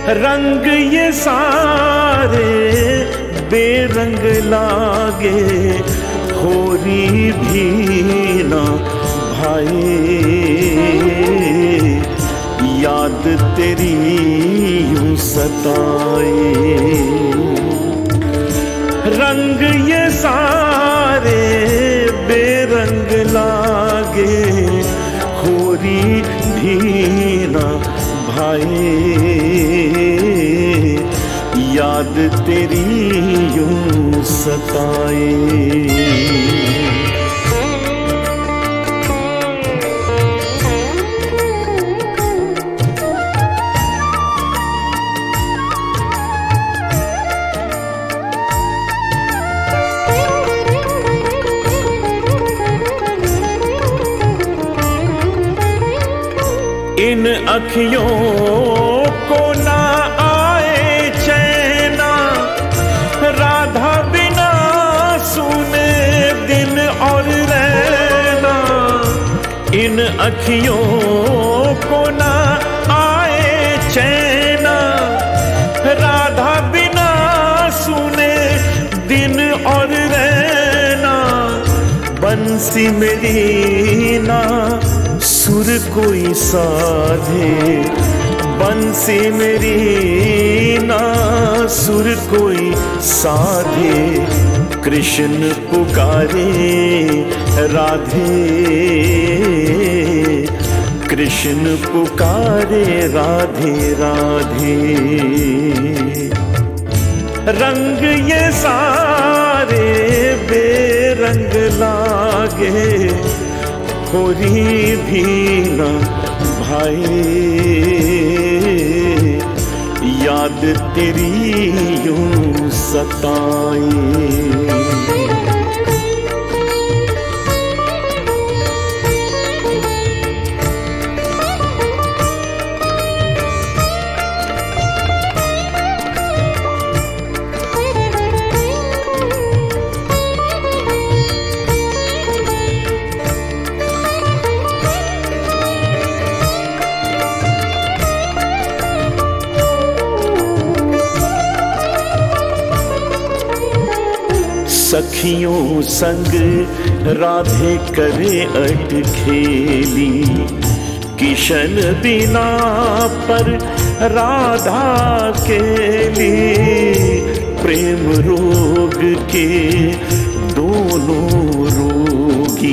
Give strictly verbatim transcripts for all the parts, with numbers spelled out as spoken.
रंग ये सारे बेरंग लागे, होरी भी ना भाई, याद तेरी यूं सताए। रंग ये सारे बेरंग लागे, होरी भी ना भाई, याद तेरी यूं सताए। इन अखियों को ना आए चैना, राधा बिना सुने दिन और रहना। इन अखियों को ना आए चैना, राधा बिना सुने दिन और रहना। बंसी मेरी ना सुर कोई साधे, बंसी मेरी ना सुर कोई साधे। कृष्ण पुकारे राधे, कृष्ण पुकारे राधे राधे। रंग ये सारे बेरंग लागे, होरी भी ना भाई, याद तेरी यूं सताए। सखियों संग राधे करे अट खेली, किशन बिना पर राधा केली। प्रेम रोग के दोनों रोगी,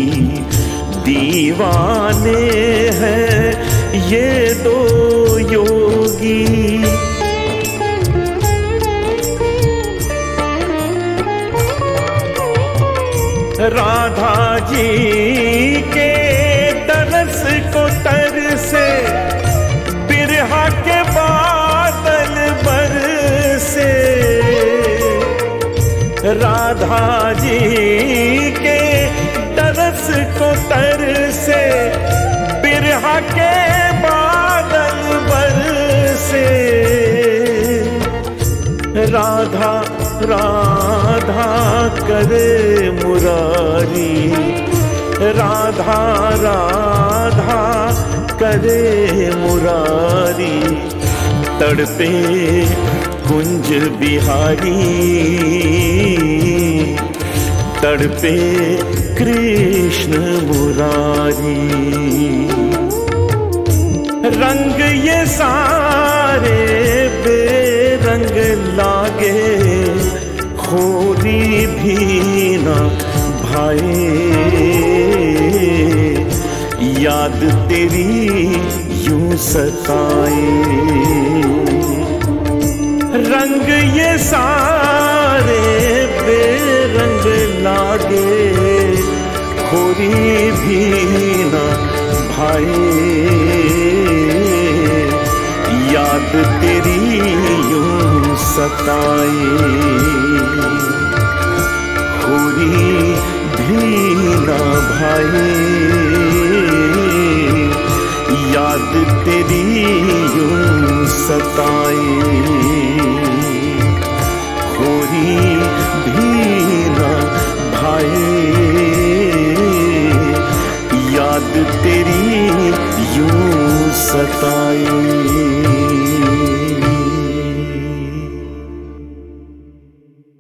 दीवाने हैं ये दो योगी। राधा जी के तरस को तरसे, बिरहा के बादल बरसे। राधा जी के तरस को तरसे, बिरहा के बादल बरसे। राधा राधा करे मुरारी, राधा राधा करे मुरारी। तड़पे कुंज बिहारी, तड़पे कृष्ण मुरारी। रंग ये सारे बेरंग लागे, होरी भी ना भाई, याद तेरी यूं सताए। रंग ये सारे बेरंग लागे, होरी भी ना भाई, याद तेरी यूं सताए। होरी भी ना भाई,